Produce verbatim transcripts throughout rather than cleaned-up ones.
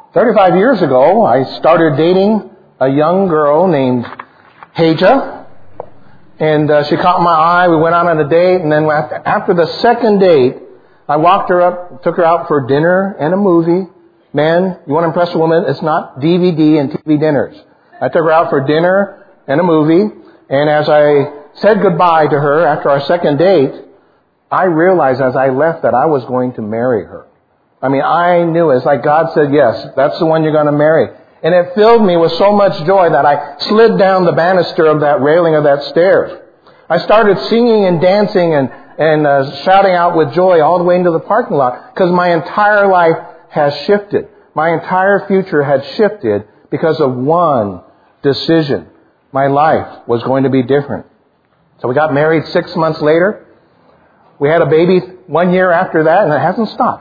thirty-five years ago, I started dating a young girl named Haja, and uh, she caught my eye. We went out on a date, and then after, after the second date, I walked her up, took her out for dinner and a movie. Man, you want to impress a woman? It's not D V D and T V dinners. I took her out for dinner and a movie, and as I said goodbye to her after our second date, I realized as I left that I was going to marry her. I mean, I knew it. It's like God said, yes, that's the one you're going to marry. And it filled me with so much joy that I slid down the banister of that railing of that stairs. I started singing and dancing and, and uh, shouting out with joy all the way into the parking lot because my entire life has shifted. My entire future had shifted because of one decision. My life was going to be different. So we got married six months later. We had a baby one year after that, and it hasn't stopped.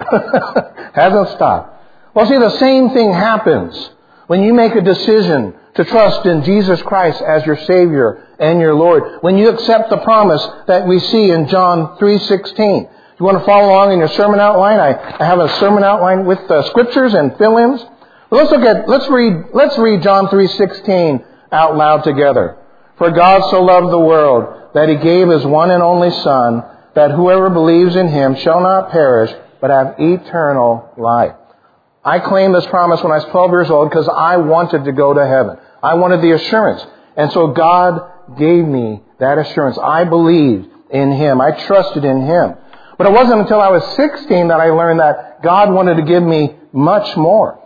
hasn't stopped. Well, see, the same thing happens when you make a decision to trust in Jesus Christ as your Savior and your Lord. When you accept the promise that we see in John three sixteen. If you want to follow along in your sermon outline, I, I have a sermon outline with uh, scriptures and fill-ins. But let's look at, let's read, let's read John three sixteen out loud together. For God so loved the world that He gave His one and only Son, that whoever believes in Him shall not perish, but have eternal life. I claimed this promise when I was twelve years old because I wanted to go to heaven. I wanted the assurance. And so God gave me that assurance. I believed in Him. I trusted in Him. But it wasn't until I was sixteen that I learned that God wanted to give me much more.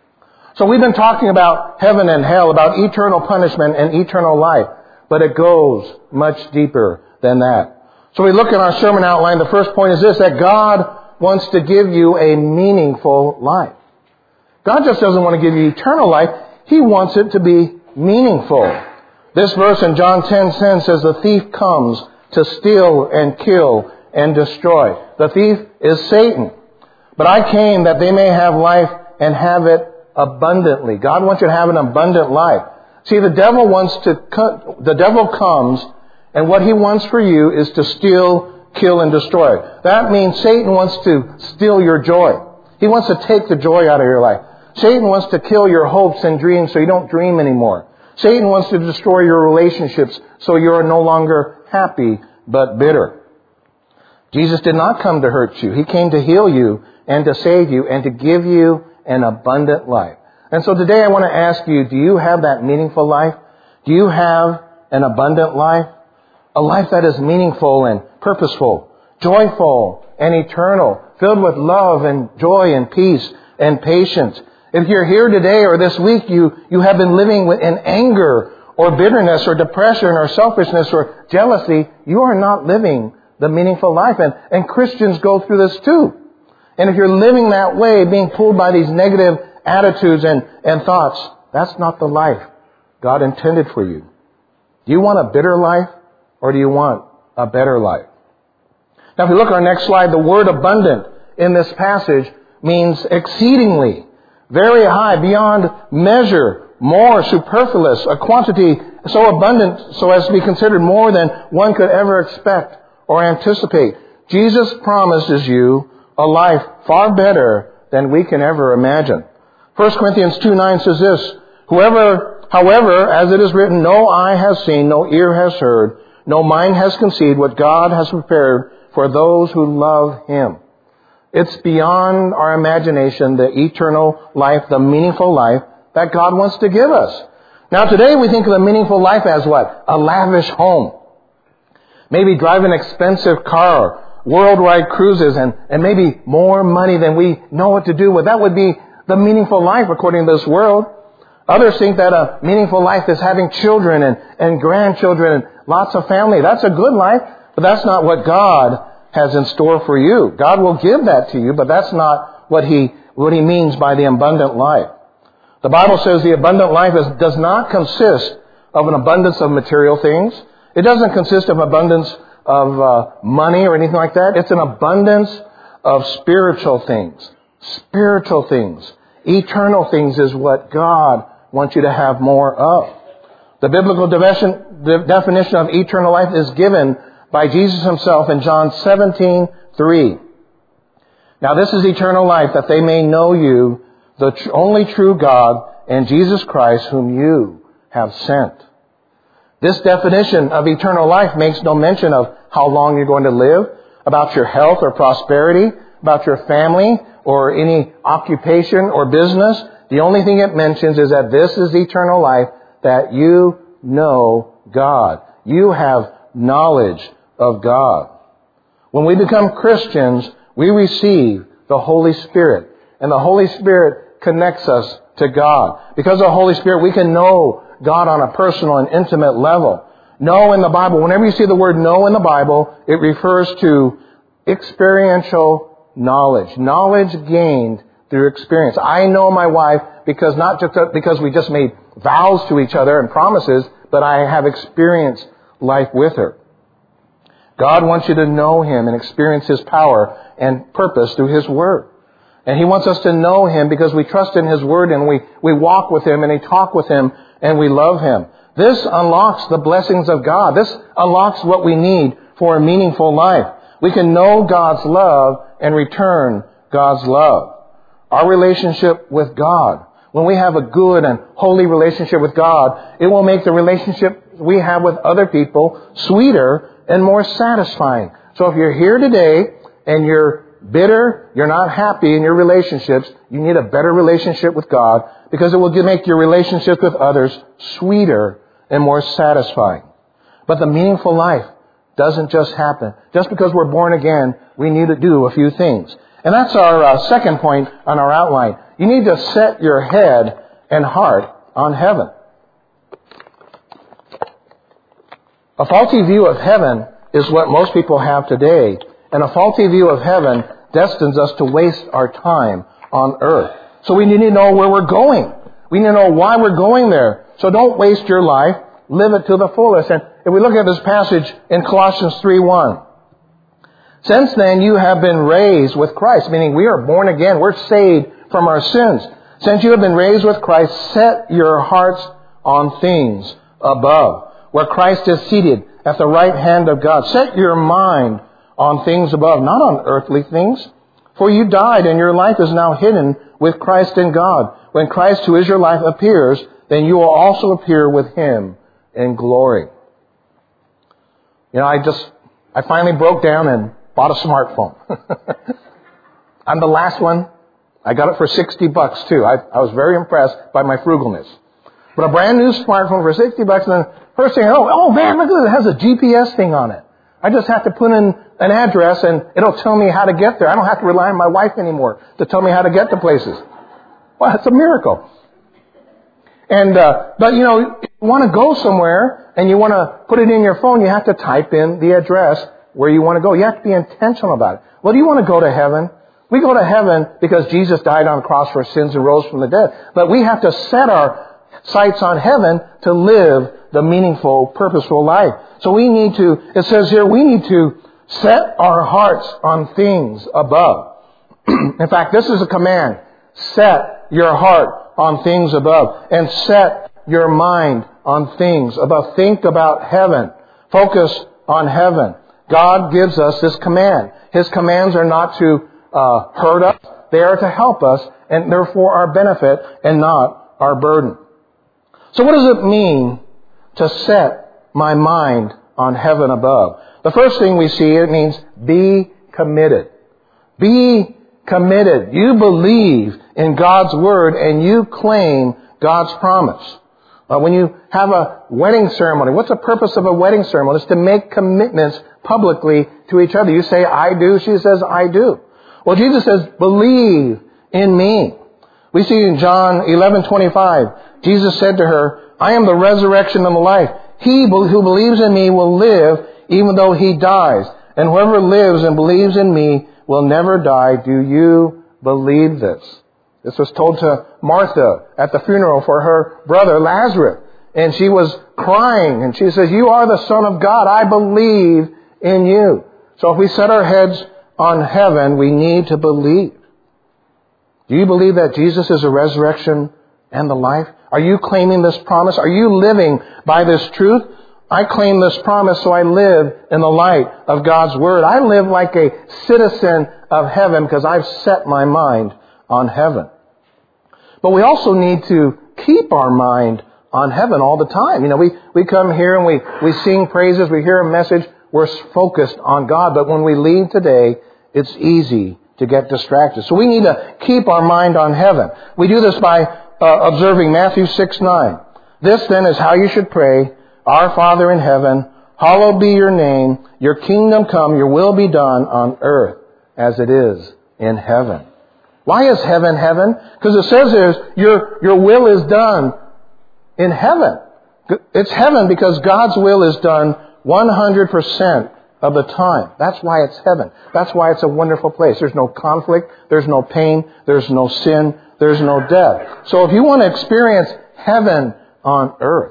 So we've been talking about heaven and hell, about eternal punishment and eternal life. But it goes much deeper than that. So we look at our sermon outline. The first point is this, that God wants to give you a meaningful life. God just doesn't want to give you eternal life. He wants it to be meaningful. This verse in John ten ten says, the thief comes to steal and kill and destroy. The thief is Satan. But I came that they may have life and have it abundantly. God wants you to have an abundant life. See, the devil wants to, the devil comes, and what he wants for you is to steal, kill, and destroy. That means Satan wants to steal your joy. He wants to take the joy out of your life. Satan wants to kill your hopes and dreams so you don't dream anymore. Satan wants to destroy your relationships so you're no longer happy but bitter. Jesus did not come to hurt you. He came to heal you and to save you and to give you an abundant life. And so today I want to ask you, do you have that meaningful life? Do you have an abundant life? A life that is meaningful and purposeful, joyful and eternal, filled with love and joy and peace and patience. If you're here today or this week, you, you have been living in anger or bitterness or depression or selfishness or jealousy, you are not living the meaningful life. And, and Christians go through this too. And if you're living that way, being pulled by these negative attitudes and, and thoughts, that's not the life God intended for you. Do you want a bitter life or do you want a better life? Now if you look at our next slide, the word abundant in this passage means exceedingly, very high, beyond measure, more, superfluous, a quantity so abundant so as to be considered more than one could ever expect or anticipate. Jesus promises you a life far better than we can ever imagine. First Corinthians two nine says this, Whoever, however, as it is written, no eye has seen, no ear has heard, no mind has conceived what God has prepared for those who love Him. It's beyond our imagination, the eternal life, the meaningful life that God wants to give us. Now today we think of the meaningful life as what? A lavish home. Maybe drive an expensive car, worldwide cruises, and, and maybe more money than we know what to do with. That would be the meaningful life according to this world. Others think that a meaningful life is having children and, and grandchildren and lots of family. That's a good life, but that's not what God has in store for you. God will give that to you, but that's not what He, what He means by the abundant life. The Bible says the abundant life is, does not consist of an abundance of material things. It doesn't consist of abundance of uh, money or anything like that. It's an abundance of spiritual things. Spiritual things. Eternal things is what God wants you to have more of. The biblical definition, the definition of eternal life is given by Jesus Himself in John seventeen three. Now this is eternal life, that they may know You, the tr- only true God, and Jesus Christ, whom you have sent. This definition of eternal life makes no mention of how long you're going to live, about your health or prosperity, about your family or any occupation or business. The only thing it mentions is that this is eternal life, that you know God. You have knowledge of God. When we become Christians, we receive the Holy Spirit. And the Holy Spirit connects us to God. Because of the Holy Spirit, we can know God on a personal and intimate level. Know in the Bible, whenever you see the word know in the Bible, it refers to experiential knowledge. Knowledge gained through experience. I know my wife because not just because we just made vows to each other and promises, but I have experienced life with her. God wants you to know Him and experience His power and purpose through His Word. And He wants us to know Him because we trust in His Word and we, we walk with Him and we talk with Him and we love Him. This unlocks the blessings of God. This unlocks what we need for a meaningful life. We can know God's love and return God's love. Our relationship with God. When we have a good and holy relationship with God, it will make the relationship we have with other people sweeter and more satisfying. So if you're here today and you're bitter, you're not happy in your relationships, you need a better relationship with God because it will make your relationships with others sweeter and more satisfying. But the meaningful life doesn't just happen. Just because we're born again, we need to do a few things. And that's our uh, second point on our outline. You need to set your head and heart on heaven. A faulty view of heaven is what most people have today. And a faulty view of heaven destines us to waste our time on earth. So we need to know where we're going. We need to know why we're going there. So don't waste your life. Live it to the fullest. And if we look at this passage in Colossians three one, since then you have been raised with Christ, meaning we are born again. We're saved from our sins. Since you have been raised with Christ, set your hearts on things above, where Christ is seated at the right hand of God. Set your mind on things above, not on earthly things. For you died, and your life is now hidden with Christ in God. When Christ, who is your life, appears, then you will also appear with Him in glory. You know, I just, I finally broke down and bought a smartphone. I'm the last one. I got it for sixty bucks too. I, I was very impressed by my frugalness. But a brand new smartphone for sixty bucks, and then first thing, oh, oh man, look at this, it has a G P S thing on it. I just have to put in an address and it'll tell me how to get there. I don't have to rely on my wife anymore to tell me how to get to places. Well, it's a miracle. And, uh, but you know, if you want to go somewhere and you want to put it in your phone, you have to type in the address where you want to go. You have to be intentional about it. Well, do you want to go to heaven? We go to heaven because Jesus died on the cross for our sins and rose from the dead. But we have to set our sights on heaven to live the meaningful, purposeful life. So we need to, it says here, we need to set our hearts on things above. In fact, this is a command. Set your heart on things above. And set your mind on things above. Think about heaven. Focus on heaven. God gives us this command. His commands are not to uh, hurt us. They are to help us, and therefore our benefit and not our burden. So what does it mean to set my mind on heaven above? The first thing we see, it means be committed. Be committed. You believe in God's Word and you claim God's promise. Uh, when you have a wedding ceremony, what's the purpose of a wedding ceremony? It's to make commitments publicly to each other. You say, I do. She says, I do. Well, Jesus says, believe in me. We see in John eleven twenty-five, Jesus said to her, I am the resurrection and the life. He who believes in me will live even though he dies. And whoever lives and believes in me will never die. Do you believe this? This was told to Martha at the funeral for her brother Lazarus. And she was crying. And she says, you are the Son of God. I believe in you. So if we set our heads on heaven, we need to believe. Do you believe that Jesus is the resurrection and the life? Are you claiming this promise? Are you living by this truth? I claim this promise, so I live in the light of God's Word. I live like a citizen of heaven because I've set my mind on heaven. But we also need to keep our mind on heaven all the time. You know, we, we come here and we, we sing praises, we hear a message, we're focused on God. But when we leave today, it's easy to get distracted. So we need to keep our mind on heaven. We do this by uh, observing Matthew six nine. This then is how you should pray. Our Father in heaven, hallowed be your name. Your kingdom come, your will be done on earth as it is in heaven. Why is heaven heaven? Because it says there, your, your will is done in heaven. It's heaven because God's will is done one hundred percent of the time. That's why it's heaven. That's why it's a wonderful place. There's no conflict. There's no pain. There's no sin. There's no death. So if you want to experience heaven on earth,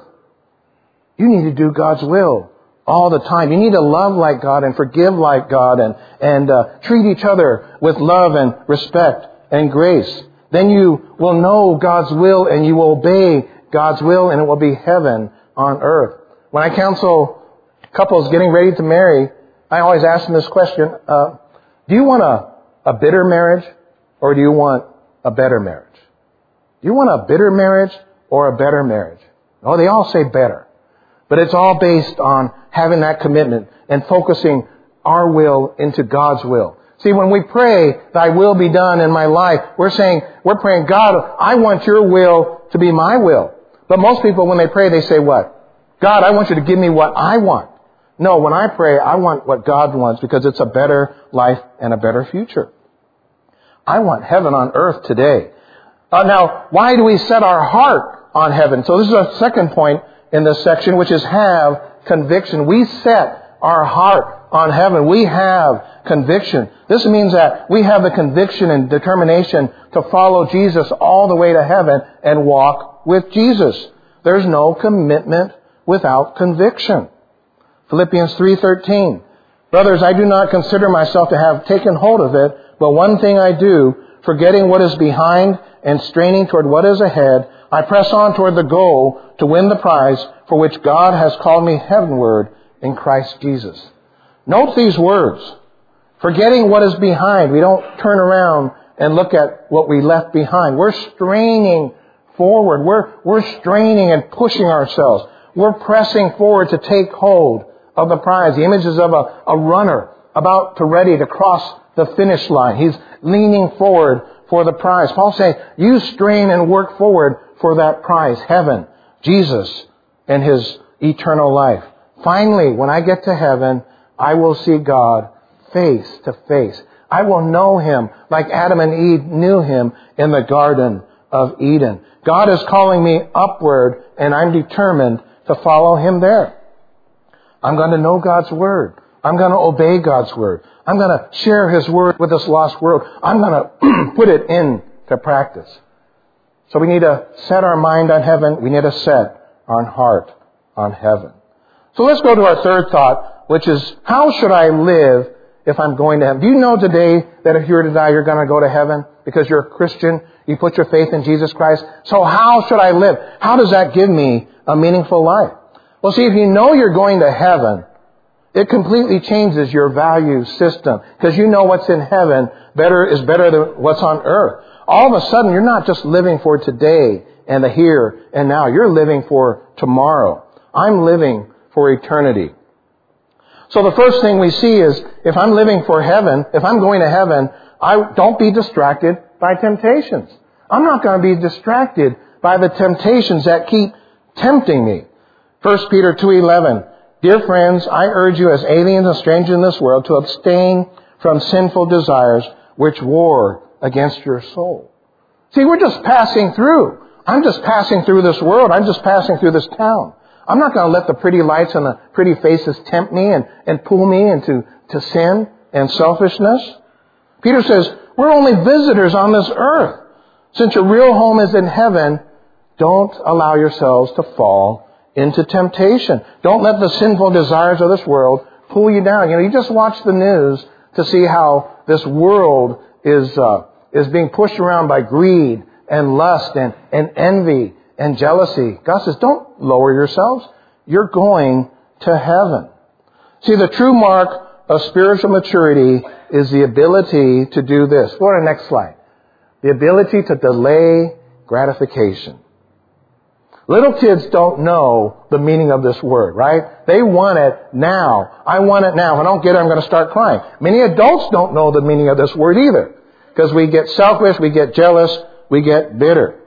you need to do God's will all the time. You need to love like God and forgive like God and, and uh, treat each other with love and respect and grace. Then you will know God's will and you will obey God's will, and it will be heaven on earth. When I counsel couples getting ready to marry, I always ask them this question, uh, do you want a, a bitter marriage or do you want a better marriage? Do you want a bitter marriage or a better marriage? Oh, they all say better. But it's all based on having that commitment and focusing our will into God's will. See, when we pray, thy will be done in my life, we're saying, we're praying, God, I want your will to be my will. But most people, when they pray, they say what? God, I want you to give me what I want. No, when I pray, I want what God wants because it's a better life and a better future. I want heaven on earth today. Uh, now, why do we set our heart on heaven? So this is our second point in this section, which is have conviction. We set our heart on heaven. We have conviction. This means that we have the conviction and determination to follow Jesus all the way to heaven and walk with Jesus. There's no commitment without conviction. Philippians three thirteen. Brothers, I do not consider myself to have taken hold of it, but one thing I do, forgetting what is behind and straining toward what is ahead, I press on toward the goal to win the prize for which God has called me heavenward in Christ Jesus. Note these words. Forgetting what is behind. We don't turn around and look at what we left behind. We're straining forward. We're, we're straining and pushing ourselves. We're pressing forward to take hold of the prize. The image is of a, a runner about to ready to cross the finish line. He's leaning forward for the prize. Paul's saying, you strain and work forward for that prize, heaven, Jesus, and His eternal life. Finally, when I get to heaven, I will see God face to face. I will know Him like Adam and Eve knew Him in the Garden of Eden. God is calling me upward, and I'm determined to follow Him there. I'm going to know God's Word. I'm going to obey God's Word. I'm going to share His Word with this lost world. I'm going to put it into practice. So we need to set our mind on heaven. We need to set our heart on heaven. So let's go to our third thought, which is, how should I live if I'm going to heaven? Do you know today that if you were to die, you're going to go to heaven because you're a Christian? You put your faith in Jesus Christ. So how should I live? How does that give me a meaningful life? Well, see, if you know you're going to heaven, it completely changes your value system because you know what's in heaven better is better than what's on earth. All of a sudden, you're not just living for today and the here and now. You're living for tomorrow. I'm living for eternity. So the first thing we see is, if I'm living for heaven, if I'm going to heaven, I don't be distracted by temptations. I'm not going to be distracted by the temptations that keep tempting me. First Peter two eleven. Dear friends, I urge you as aliens and strangers in this world to abstain from sinful desires which war against your soul. See, we're just passing through. I'm just passing through this world. I'm just passing through this town. I'm not going to let the pretty lights and the pretty faces tempt me and, and pull me into to sin and selfishness. Peter says, we're only visitors on this earth. Since your real home is in heaven, don't allow yourselves to fall into temptation. Don't let the sinful desires of this world pull you down. You know, you just watch the news to see how this world is uh, is being pushed around by greed and lust and, and envy and jealousy. God says, don't lower yourselves. You're going to heaven. See, the true mark of spiritual maturity is the ability to do this. Go to the next slide. The ability to delay gratification. Little kids don't know the meaning of this word, right? They want it now. I want it now. If I don't get it, I'm going to start crying. Many adults don't know the meaning of this word either, because we get selfish, we get jealous, we get bitter.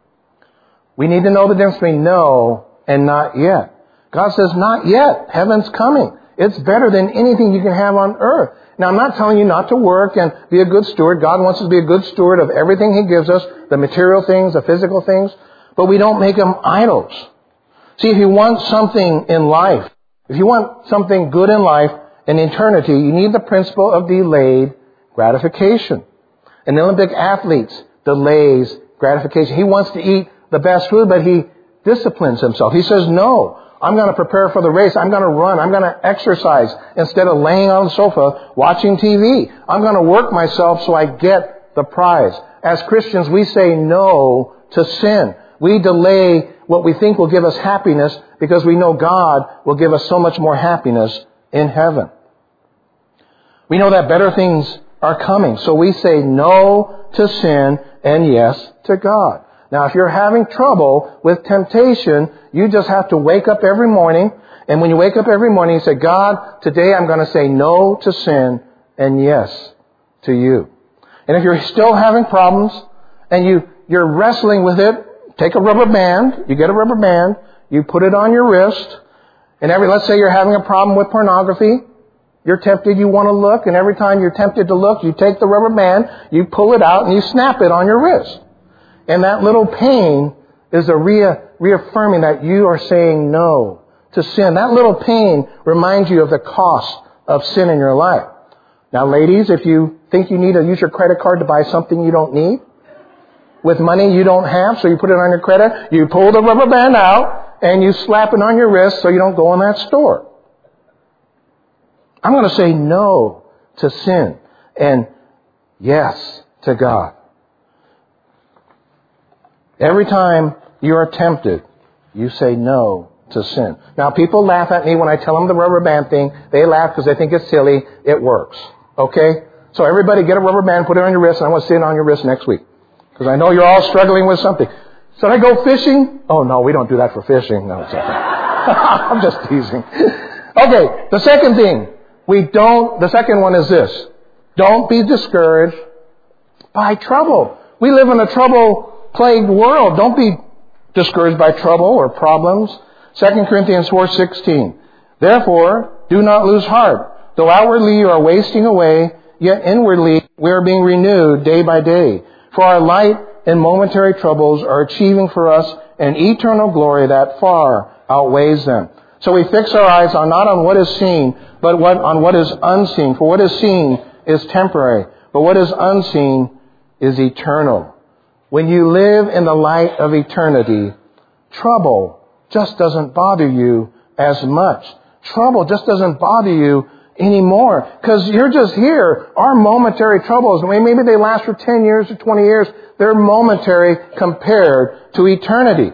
We need to know the difference between no and not yet. God says, not yet. Heaven's coming. It's better than anything you can have on earth. Now, I'm not telling you not to work and be a good steward. God wants us to be a good steward of everything He gives us, the material things, the physical things, but we don't make them idols. See, if you want something in life, if you want something good in life and eternity, you need the principle of delayed gratification. An Olympic athlete delays gratification. He wants to eat the best food, but he disciplines himself. He says, no, I'm going to prepare for the race. I'm going to run. I'm going to exercise instead of laying on the sofa watching T V. I'm going to work myself so I get the prize. As Christians, we say no to sin. We delay what we think will give us happiness because we know God will give us so much more happiness in heaven. We know that better things are coming. So we say no to sin and yes to God. Now, if you're having trouble with temptation, you just have to wake up every morning. And when you wake up every morning, you say, God, today I'm going to say no to sin and yes to you. And if you're still having problems and you, you're wrestling with it, take a rubber band. You get a rubber band. You put it on your wrist. And every, let's say you're having a problem with pornography. You're tempted, you want to look. And every time you're tempted to look, you take the rubber band, you pull it out, and you snap it on your wrist. And that little pain is a rea- reaffirming that you are saying no to sin. That little pain reminds you of the cost of sin in your life. Now, ladies, if you think you need to use your credit card to buy something you don't need, with money you don't have, so you put it on your credit, you pull the rubber band out, and you slap it on your wrist so you don't go in that store. I'm going to say no to sin and yes to God. Every time you are tempted, you say no to sin. Now, people laugh at me when I tell them the rubber band thing. They laugh because they think it's silly. It works. Okay? So everybody get a rubber band, put it on your wrist, and I want to see it on your wrist next week. Because I know you're all struggling with something. Should I go fishing? Oh, no, we don't do that for fishing. No, it's okay. I'm just teasing. Okay, the second thing. We don't, the second one is this. Don't be discouraged by trouble. We live in a trouble-plagued world. Don't be discouraged by trouble or problems. Second Corinthians four sixteen. Therefore, do not lose heart. Though outwardly you are wasting away, yet inwardly we are being renewed day by day. For our light and momentary troubles are achieving for us an eternal glory that far outweighs them. So we fix our eyes on not on what is seen, but what, on what is unseen. For what is seen is temporary, but what is unseen is eternal. When you live in the light of eternity, trouble just doesn't bother you as much. Trouble just doesn't bother you anymore because you're just here. Our momentary troubles, maybe they last for ten years or twenty years, they're momentary compared to eternity.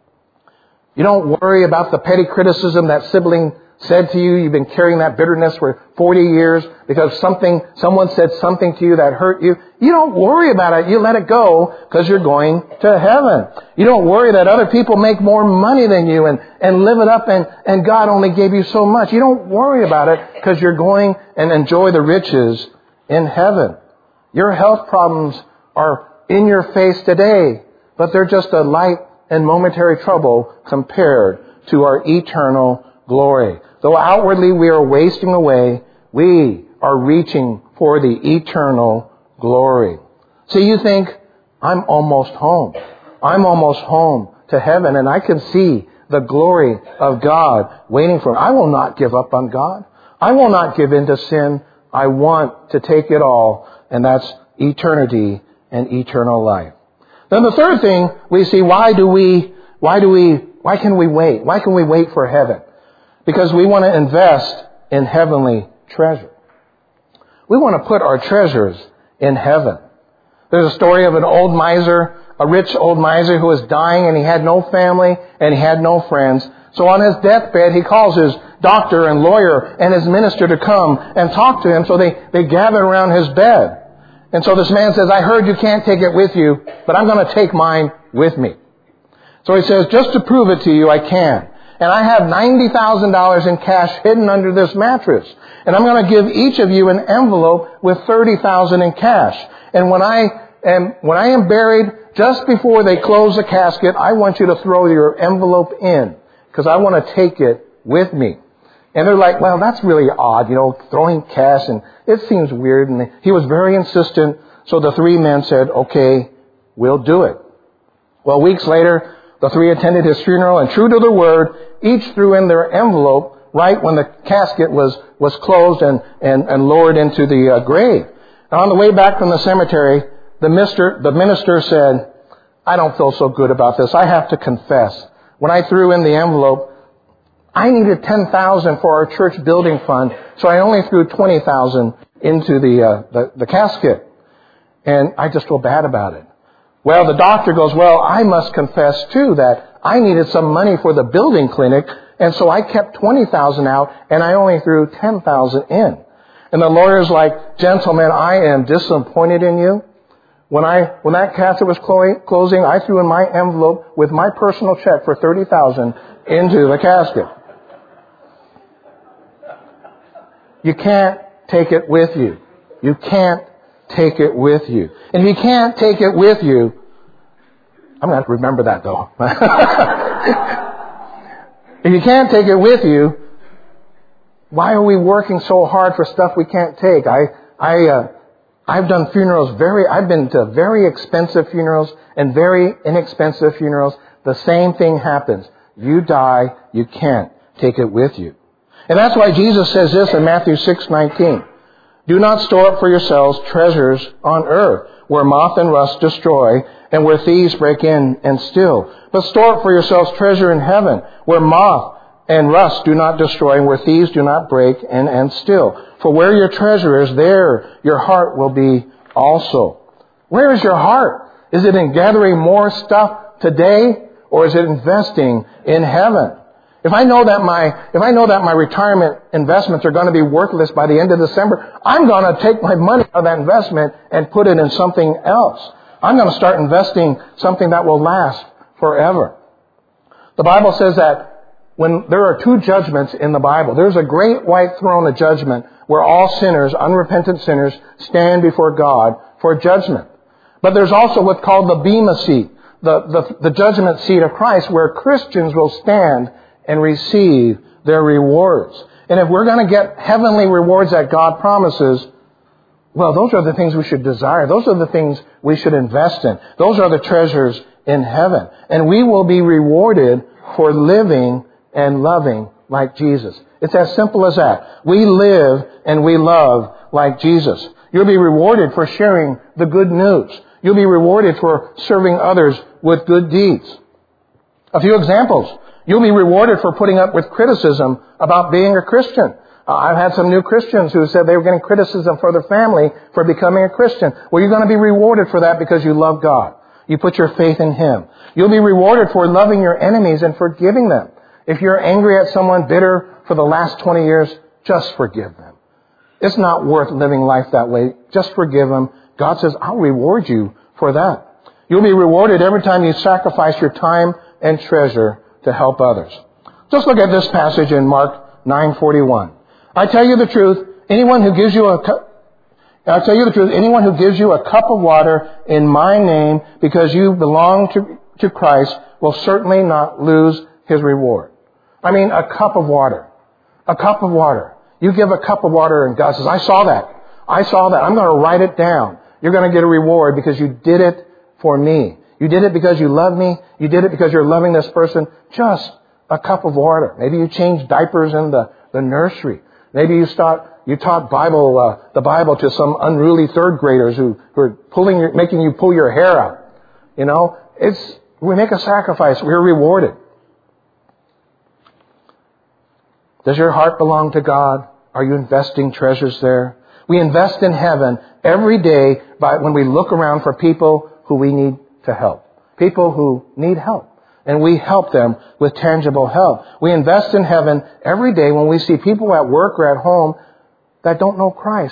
You don't worry about the petty criticism that sibling said to you. You've been carrying that bitterness for forty years because something, someone said something to you that hurt you. You don't worry about it. You let it go because you're going to heaven. You don't worry that other people make more money than you and, and live it up and, and God only gave you so much. You don't worry about it because you're going and enjoy the riches in heaven. Your health problems are in your face today, but they're just a light and momentary trouble compared to our eternal glory. Though outwardly we are wasting away, we are reaching for the eternal glory. So you think, I'm almost home. I'm almost home to heaven, and I can see the glory of God waiting for me. I will not give up on God. I will not give in to sin. I want to take it all, and that's eternity and eternal life. Then the third thing we see, why do we, why do we, why can we wait? Why can we wait for heaven? Because we want to invest in heavenly treasure. We want to put our treasures in heaven. There's a story of an old miser, a rich old miser who was dying and he had no family and he had no friends. So on his deathbed, he calls his doctor and lawyer and his minister to come and talk to him. So they, they gather around his bed. And so this man says, I heard you can't take it with you, but I'm going to take mine with me. So he says, just to prove it to you, I can. And I have ninety thousand dollars in cash hidden under this mattress. And I'm going to give each of you an envelope with thirty thousand dollars in cash. And when I am, when I am buried, just before they close the casket, I want you to throw your envelope in, because I want to take it with me. And they're like, well, that's really odd, you know, throwing cash, and it seems weird. And he was very insistent. So the three men said, okay, we'll do it. Well, weeks later, the three attended his funeral, and true to their word, each threw in their envelope right when the casket was, was closed and, and, and lowered into the uh, grave. And on the way back from the cemetery, the minister, the minister said, I don't feel so good about this. I have to confess. When I threw in the envelope, I needed ten thousand dollars for our church building fund, so I only threw twenty thousand dollars into the, uh, the, the casket. And I just feel bad about it. Well, the doctor goes, well, I must confess too that I needed some money for the building clinic, and so I kept twenty thousand dollars out and I only threw ten thousand dollars in. And the lawyer's like, gentlemen, I am disappointed in you. When I, when that casket was clo- closing, I threw in my envelope with my personal check for thirty thousand dollars into the casket. You can't take it with you. You can't take it with you. And if you can't take it with you, I'm going to have to remember that though. If you can't take it with you, why are we working so hard for stuff we can't take? I, I, uh, I've done funerals very, I've been to very expensive funerals and very inexpensive funerals. The same thing happens. You die, you can't take it with you. And that's why Jesus says this in Matthew six nineteen. Do not store up for yourselves treasures on earth, where moth and rust destroy, and where thieves break in and steal. But store up for yourselves treasure in heaven, where moth and rust do not destroy, and where thieves do not break in and steal. For where your treasure is, there your heart will be also. Where is your heart? Is it in gathering more stuff today, or is it investing in heaven? If I know that my, if I know that my retirement investments are going to be worthless by the end of December, I'm going to take my money out of that investment and put it in something else. I'm going to start investing something that will last forever. The Bible says that when there are two judgments in the Bible, there's a great white throne of judgment where all sinners, unrepentant sinners, stand before God for judgment. But there's also what's called the Bema seat, the, the, the judgment seat of Christ, where Christians will stand and receive their rewards. And if we're going to get heavenly rewards that God promises, well, those are the things we should desire. Those are the things we should invest in. Those are the treasures in heaven. And we will be rewarded for living and loving like Jesus. It's as simple as that. We live and we love like Jesus. You'll be rewarded for sharing the good news. You'll be rewarded for serving others with good deeds. A few examples. You'll be rewarded for putting up with criticism about being a Christian. Uh, I've had some new Christians who said they were getting criticism for their family for becoming a Christian. Well, you're going to be rewarded for that because you love God. You put your faith in Him. You'll be rewarded for loving your enemies and forgiving them. If you're angry at someone, bitter for the last twenty years, just forgive them. It's not worth living life that way. Just forgive them. God says, I'll reward you for that. You'll be rewarded every time you sacrifice your time and treasure to help others. Just look at this passage in Mark nine forty-one. I tell you the truth, anyone who gives you a cup, I tell you the truth, anyone who gives you a cup of water in my name because you belong to, to Christ will certainly not lose his reward. I mean, a cup of water. A cup of water. You give a cup of water and God says, I saw that. I saw that. I'm going to write it down. You're going to get a reward because you did it for me. You did it because you love me. You did it because you're loving this person. Just a cup of water. Maybe you changed diapers in the, the nursery. Maybe you start, you taught Bible, uh, the Bible to some unruly third graders who, who are pulling your, making you pull your hair out. You know, it's, we make a sacrifice. We're rewarded. Does your heart belong to God? Are you investing treasures there? We invest in heaven every day by when we look around for people who we need to help. People who need help. And we help them with tangible help. We invest in heaven every day when we see people at work or at home that don't know Christ. And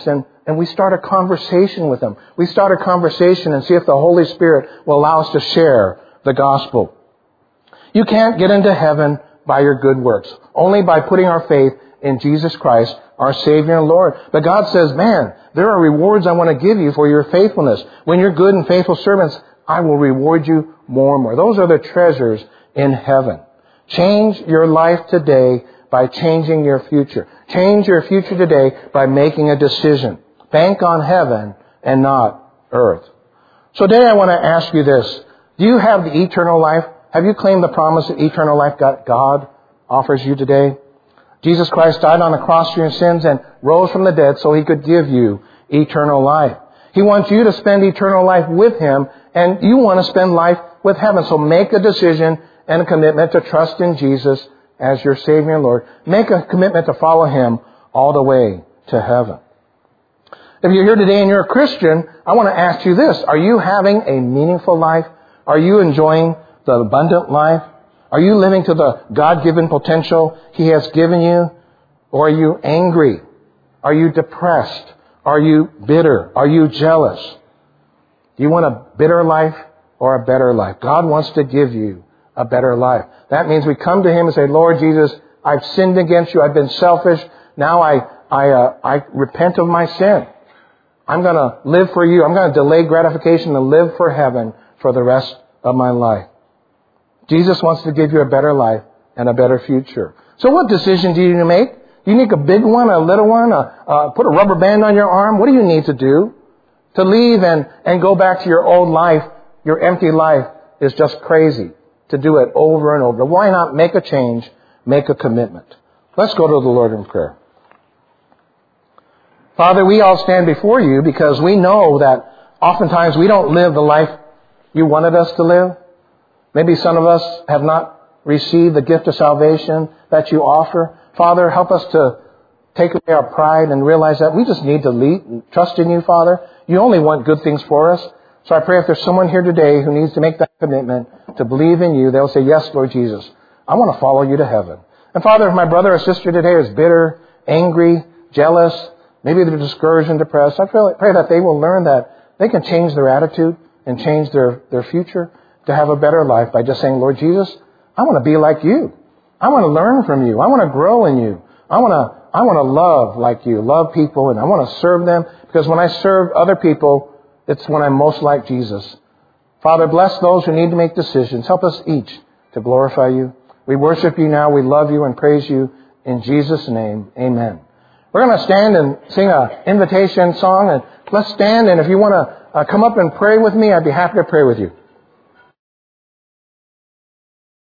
and we start a conversation with them. We start a conversation and see if the Holy Spirit will allow us to share the gospel. You can't get into heaven by your good works, only by putting our faith in Jesus Christ, our Savior and Lord. But God says, man, there are rewards I want to give you for your faithfulness. When you're good and faithful servants, I will reward you more and more. Those are the treasures in heaven. Change your life today by changing your future. Change your future today by making a decision. Bank on heaven and not earth. So today I want to ask you this. Do you have the eternal life? Have you claimed the promise of eternal life that God offers you today? Jesus Christ died on the cross for your sins and rose from the dead so He could give you eternal life. He wants you to spend eternal life with Him, and you want to spend life with heaven. So make a decision and a commitment to trust in Jesus as your Savior and Lord. Make a commitment to follow Him all the way to heaven. If you're here today and you're a Christian, I want to ask you this. Are you having a meaningful life? Are you enjoying the abundant life? Are you living to the God-given potential He has given you? Or are you angry? Are you depressed? Are you bitter? Are you jealous? Do you want a bitter life or a better life? God wants to give you a better life. That means we come to Him and say, Lord Jesus, I've sinned against you. I've been selfish. Now I, I, uh, I repent of my sin. I'm going to live for you. I'm going to delay gratification and live for heaven for the rest of my life. Jesus wants to give you a better life and a better future. So what decision do you need to make? Do you need a big one, a little one, a, uh, put a rubber band on your arm? What do you need to do? To leave and, and go back to your old life, your empty life, is just crazy. To do it over and over. Why not make a change, make a commitment? Let's go to the Lord in prayer. Father, we all stand before you because we know that oftentimes we don't live the life you wanted us to live. Maybe some of us have not received the gift of salvation that you offer. Father, help us to take away our pride and realize that we just need to lead and trust in you, Father. You only want good things for us. So I pray if there's someone here today who needs to make that commitment to believe in you, they'll say, yes, Lord Jesus, I want to follow you to heaven. And Father, if my brother or sister today is bitter, angry, jealous, maybe they're discouraged and depressed, I pray that they will learn that they can change their attitude and change their, their future to have a better life by just saying, Lord Jesus, I want to be like you. I want to learn from you. I want to grow in you. I want to, I want to love like you, love people, and I want to serve them, because when I serve other people, it's when I'm most like Jesus. Father, bless those who need to make decisions. Help us each to glorify you. We worship you now. We love you and praise you. In Jesus' name, amen. We're going to stand and sing an invitation song. And let's stand, and if you want to uh, come up and pray with me, I'd be happy to pray with you.